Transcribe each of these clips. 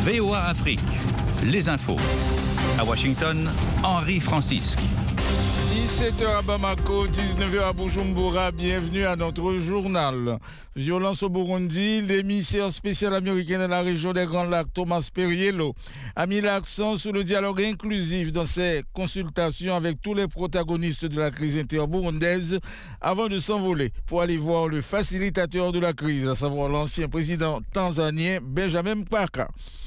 VOA Afrique, les infos. À Washington, Henri Francisque. 17h à Bamako, 19h à Bujumbura, bienvenue à notre journal. Violence au Burundi, l'émissaire spécial américain dans la région des Grands Lacs, Thomas Perriello, a mis l'accent sur le dialogue inclusif dans ses consultations avec tous les protagonistes de la crise interburundaise avant de s'envoler pour aller voir le facilitateur de la crise, à savoir l'ancien président tanzanien Benjamin Mkapa.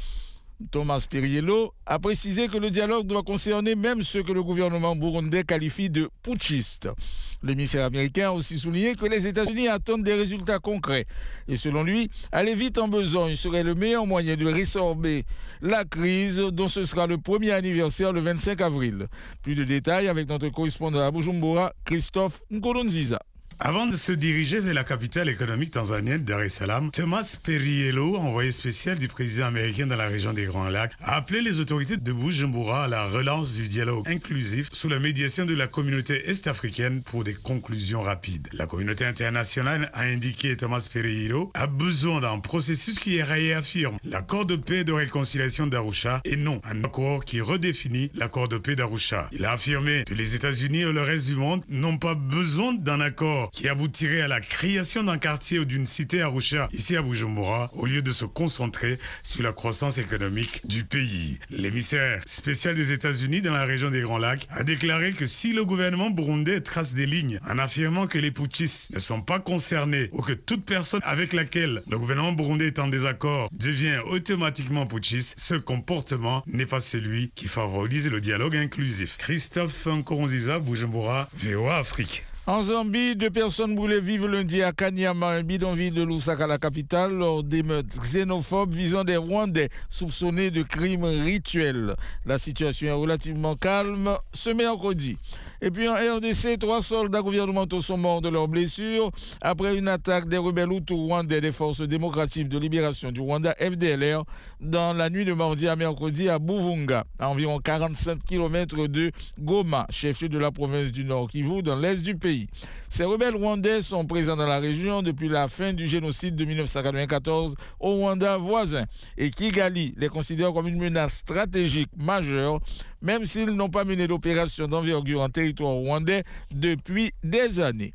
Thomas Perriello a précisé que le dialogue doit concerner même ceux que le gouvernement burundais qualifie de putschistes. L'émissaire américain a aussi souligné que les États-Unis attendent des résultats concrets. Et selon lui, aller vite en besogne serait le meilleur moyen de résorber la crise dont ce sera le premier anniversaire le 25 avril. Plus de détails avec notre correspondant à Bujumbura, Christophe Nkurunziza. Avant de se diriger vers la capitale économique tanzanienne, Dar es Salaam, Thomas Perriello, envoyé spécial du président américain dans la région des Grands Lacs, a appelé les autorités de Bujumbura à la relance du dialogue inclusif sous la médiation de la communauté est-africaine pour des conclusions rapides. La communauté internationale, a indiqué Thomas Perriello, a besoin d'un processus qui réaffirme l'accord de paix et de réconciliation d'Arusha et non un accord qui redéfinit l'accord de paix d'Arusha. Il a affirmé que les États-Unis et le reste du monde n'ont pas besoin d'un accord qui aboutirait à la création d'un quartier ou d'une cité à Arusha, ici à Bujumbura, au lieu de se concentrer sur la croissance économique du pays. L'émissaire spécial des États-Unis dans la région des Grands Lacs a déclaré que si le gouvernement burundais trace des lignes en affirmant que les putschistes ne sont pas concernés ou que toute personne avec laquelle le gouvernement burundais est en désaccord devient automatiquement putschiste, ce comportement n'est pas celui qui favorise le dialogue inclusif. Christophe Nkurunziza, Bujumbura, VOA Afrique. En Zambie, 2 personnes brûlées vivent lundi à Kanyama, un bidonville de Lusaka, la capitale, lors d'émeutes xénophobes visant des Rwandais soupçonnés de crimes rituels. La situation est relativement calme ce mercredi. Et puis en RDC, 3 soldats gouvernementaux sont morts de leurs blessures après une attaque des rebelles Hutus rwandais des forces démocratiques de libération du Rwanda, FDLR, dans la nuit de mardi à mercredi à Buvunga, à environ 45 km de Goma, chef-lieu de la province du Nord Kivu, dans l'est du pays. Ces rebelles rwandais sont présents dans la région depuis la fin du génocide de 1994 au Rwanda voisin et Kigali les considère comme une menace stratégique majeure, même s'ils n'ont pas mené d'opération d'envergure en territoire rwandais depuis des années.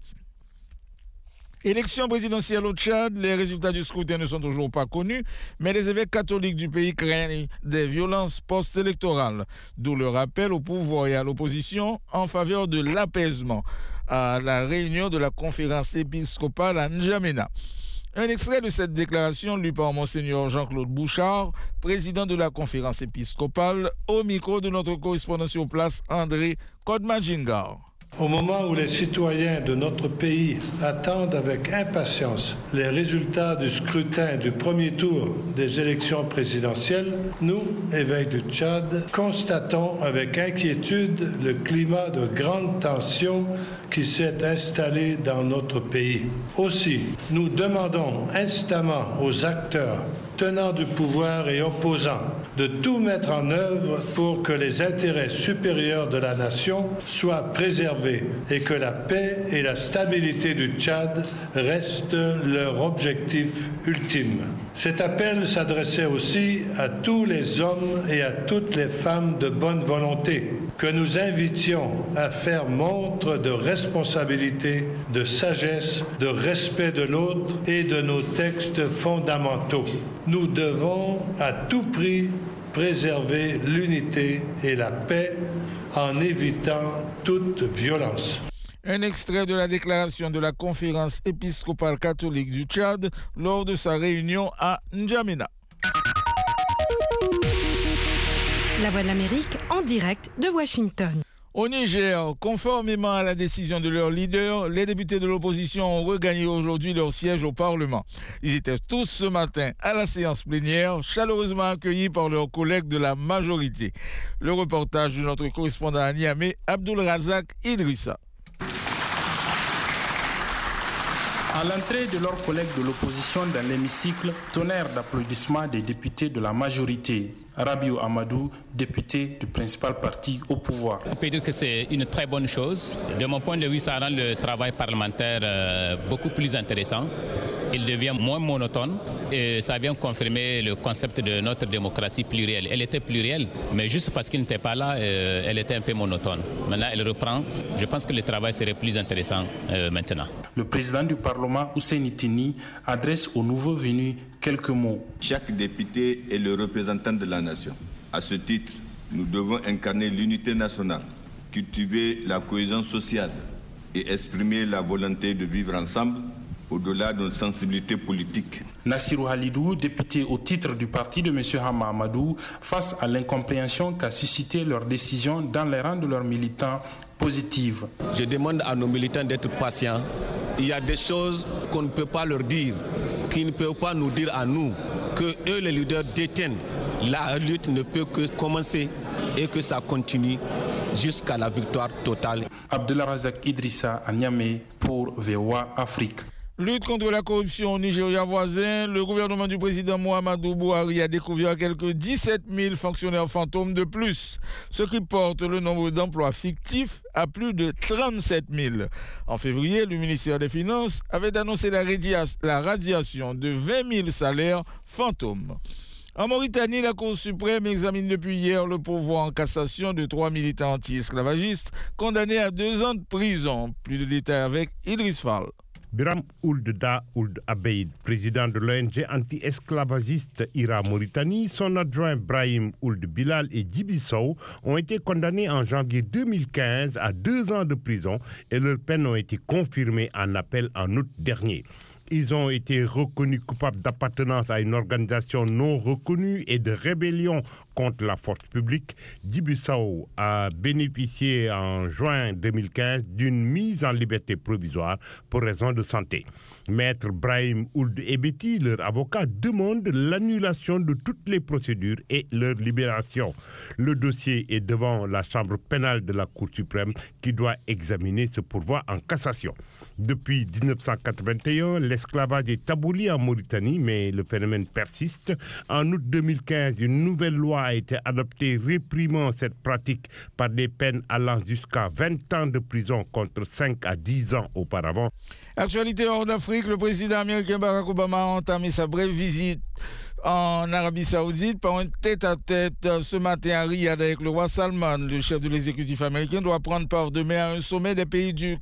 Élection présidentielle au Tchad, les résultats du scrutin ne sont toujours pas connus, mais les évêques catholiques du pays craignent des violences post-électorales, d'où le rappel au pouvoir et à l'opposition en faveur de l'apaisement à la réunion de la conférence épiscopale à N'Djamena. Un extrait de cette déclaration lu par Monseigneur Jean-Claude Bouchard, président de la conférence épiscopale, au micro de notre correspondant sur place, André Kodmajingar. Au moment où les citoyens de notre pays attendent avec impatience les résultats du scrutin du premier tour des élections présidentielles, nous, évêques du Tchad, constatons avec inquiétude le climat de grande tension qui s'est installé dans notre pays. Aussi, nous demandons instamment aux acteurs tenants du pouvoir et opposants de tout mettre en œuvre pour que les intérêts supérieurs de la nation soient préservés et que la paix et la stabilité du Tchad restent leur objectif ultime. Cet appel s'adressait aussi à tous les hommes et à toutes les femmes de bonne volonté que nous invitions à faire montre de responsabilité, de sagesse, de respect de l'autre et de nos textes fondamentaux. Nous devons à tout prix préserver l'unité et la paix en évitant toute violence. Un extrait de la déclaration de la conférence épiscopale catholique du Tchad lors de sa réunion à N'Djamena. La Voix de l'Amérique en direct de Washington. Au Niger, conformément à la décision de leur leader, les députés de l'opposition ont regagné aujourd'hui leur siège au Parlement. Ils étaient tous ce matin à la séance plénière, chaleureusement accueillis par leurs collègues de la majorité. Le reportage de notre correspondant à Niamey, Abdulrazak Idrissa. À l'entrée de leurs collègues de l'opposition dans l'hémicycle, tonnerre d'applaudissements des députés de la majorité. Rabiou Amadou, député du principal parti au pouvoir. On peut dire que c'est une très bonne chose. De mon point de vue, ça rend le travail parlementaire beaucoup plus intéressant. il devient moins monotone et ça vient confirmer le concept de notre démocratie plurielle. Elle était plurielle, mais juste parce qu'il n'était pas là, elle était un peu monotone. Maintenant, elle reprend. Je pense que le travail serait plus intéressant maintenant. Le président du Parlement, Hussein Tini, adresse aux nouveaux venus quelques mots. Chaque député est le représentant de la nation. À ce titre, nous devons incarner l'unité nationale, cultiver la cohésion sociale et exprimer la volonté de vivre ensemble au-delà de nos sensibilités politiques. Nassirou Halidou, député au titre du parti de M. Hama Amadou, face à l'incompréhension qu'a suscité leur décision dans les rangs de leurs militants positive. Je demande à nos militants d'être patients. Il y a des choses qu'on ne peut pas leur dire, qu'ils ne peuvent pas nous dire à nous, que eux les leaders détiennent. La lutte ne peut que commencer et que ça continue jusqu'à la victoire totale. Abdullah Razak Idrissa à Niamey pour VOA Afrique. Lutte contre la corruption au Nigeria voisin, le gouvernement du président Muhammadu Buhari a découvert quelques 17 000 fonctionnaires fantômes de plus, ce qui porte le nombre d'emplois fictifs à plus de 37 000. En février, le ministère des Finances avait annoncé la radiation de 20 000 salaires fantômes. En Mauritanie, la Cour suprême examine depuis hier le pourvoi en cassation de 3 militants anti-esclavagistes condamnés à 2 ans de prison. Plus de détails avec Idriss Fall. Biram Ould Da Ould Abeid, président de l'ONG anti-esclavagiste IRA Mauritanie, son adjoint Brahim Ould Bilal et Djibi Sow ont été condamnés en janvier 2015 à 2 ans de prison et leurs peines ont été confirmées en appel en août dernier. Ils ont été reconnus coupables d'appartenance à une organisation non reconnue et de rébellion contre la force publique. Djibi Sow a bénéficié en juin 2015 d'une mise en liberté provisoire pour raison de santé. Maître Brahim Ould Ebeti, leur avocat, demande l'annulation de toutes les procédures et leur libération. Le dossier est devant la chambre pénale de la Cour suprême qui doit examiner ce pourvoi en cassation. Depuis 1981, l'esclavage est aboli en Mauritanie, mais le phénomène persiste. En août 2015, une nouvelle loi a été adoptée réprimant cette pratique par des peines allant jusqu'à 20 ans de prison contre 5 à 10 ans auparavant. Actualité hors d'Afrique, le président américain Barack Obama a entamé sa brève visite en Arabie Saoudite par un tête-à-tête ce matin à Riyad avec le roi Salman. Le chef de l'exécutif américain doit prendre part demain à un sommet des pays du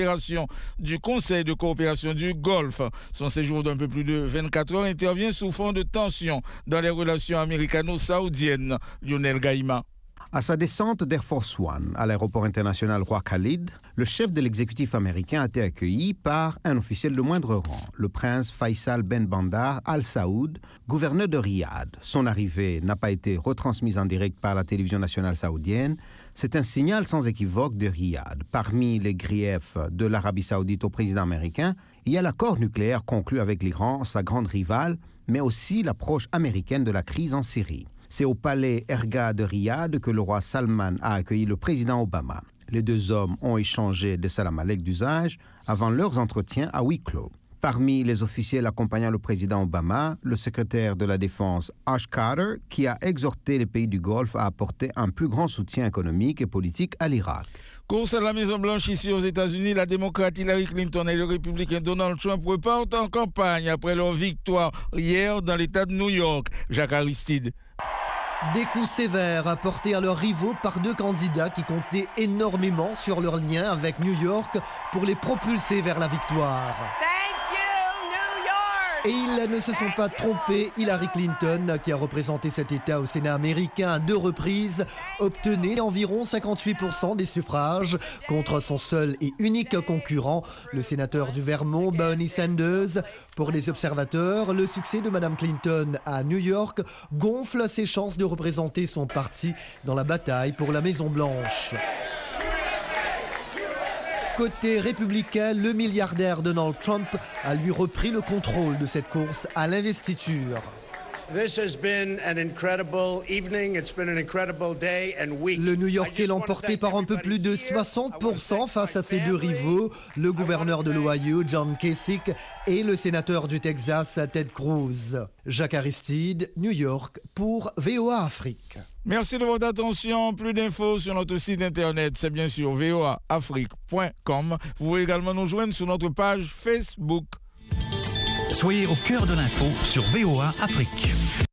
Conseil de coopération du Golfe. Son séjour d'un peu plus de 24 heures intervient sous fond de tension dans les relations américano-saoudiennes. Lionel Gaïma. À sa descente d'Air Force One à l'aéroport international Roi Khalid, le chef de l'exécutif américain a été accueilli par un officiel de moindre rang, le prince Faisal Ben Bandar Al Saoud, gouverneur de Riyad. Son arrivée n'a pas été retransmise en direct par la télévision nationale saoudienne. C'est un signal sans équivoque de Riyad. Parmi les griefs de l'Arabie saoudite au président américain, il y a l'accord nucléaire conclu avec l'Iran, sa grande rivale, mais aussi l'approche américaine de la crise en Syrie. C'est au palais Erga de Riyad que le roi Salman a accueilli le président Obama. Les 2 hommes ont échangé des salam aleik d'usage avant leurs entretiens à huis clos. Parmi les officiels accompagnant le président Obama, le secrétaire de la Défense Ash Carter, qui a exhorté les pays du Golfe à apporter un plus grand soutien économique et politique à l'Irak. Course à la Maison-Blanche ici aux États-Unis, la démocrate Hillary Clinton et le républicain Donald Trump repartent en campagne après leur victoire hier dans l'État de New York. Jacques Aristide. Des coups sévères portés à leurs rivaux par 2 candidats qui comptaient énormément sur leur lien avec New York pour les propulser vers la victoire. Et ils ne se sont pas trompés. Hillary Clinton, qui a représenté cet État au Sénat américain à 2 reprises, obtenait environ 58% des suffrages contre son seul et unique concurrent, le sénateur du Vermont, Bernie Sanders. Pour les observateurs, le succès de Mme Clinton à New York gonfle ses chances de représenter son parti dans la bataille pour la Maison-Blanche. Côté républicain, le milliardaire Donald Trump a lui repris le contrôle de cette course à l'investiture. Le New-Yorkais l'a emporté par un peu plus de 60% face à ses 2 rivaux, le gouverneur de l'Ohio, John Kasich, et le sénateur du Texas, Ted Cruz. Jacques Aristide, New York, pour VOA Afrique. Merci de votre attention. Plus d'infos sur notre site internet, c'est bien sûr voaafrique.com. Vous pouvez également nous joindre sur notre page Facebook. Soyez au cœur de l'info sur VOA Afrique.